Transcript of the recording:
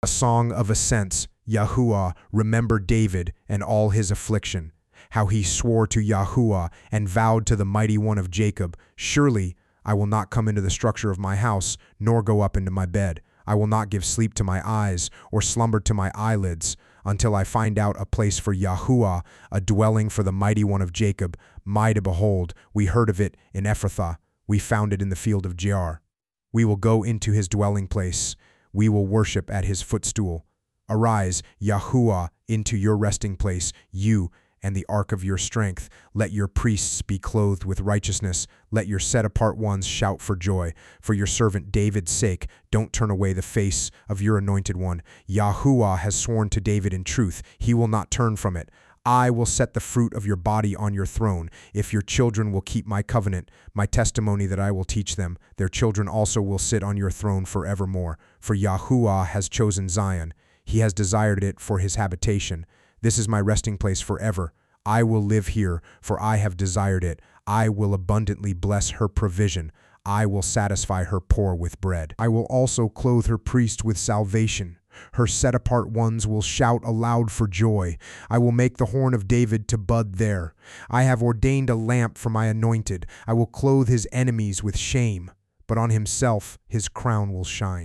A song of ascents. Yahuwah, remember David and all his affliction, how he swore to Yahuwah and vowed to the mighty one of Jacob, surely I will not come into the structure of my house, nor go up into my bed. I will not give sleep to my eyes, or slumber to my eyelids, until I find out a place for Yahuwah, a dwelling for the mighty one of Jacob. My to behold, we heard of it in Ephrathah, we found it in the field of Jaar. We will go into his dwelling place, we will worship at his footstool. Arise, Yahuwah, into your resting place, you and the ark of your strength. Let your priests be clothed with righteousness. Let your set-apart ones shout for joy. For your servant David's sake, don't turn away the face of your anointed one. Yahuwah has sworn to David in truth. He will not turn from it. I will set the fruit of your body on your throne. If your children will keep my covenant, my testimony that I will teach them, their children also will sit on your throne forevermore. For Yahuwah has chosen Zion. He has desired it for his habitation. This is my resting place forever. I will live here, for I have desired it. I will abundantly bless her provision. I will satisfy her poor with bread. I will also clothe her priest with salvation. Her set-apart ones will shout aloud for joy. I will make the horn of David to bud there. I have ordained a lamp for my anointed. I will clothe his enemies with shame, but on himself his crown will shine.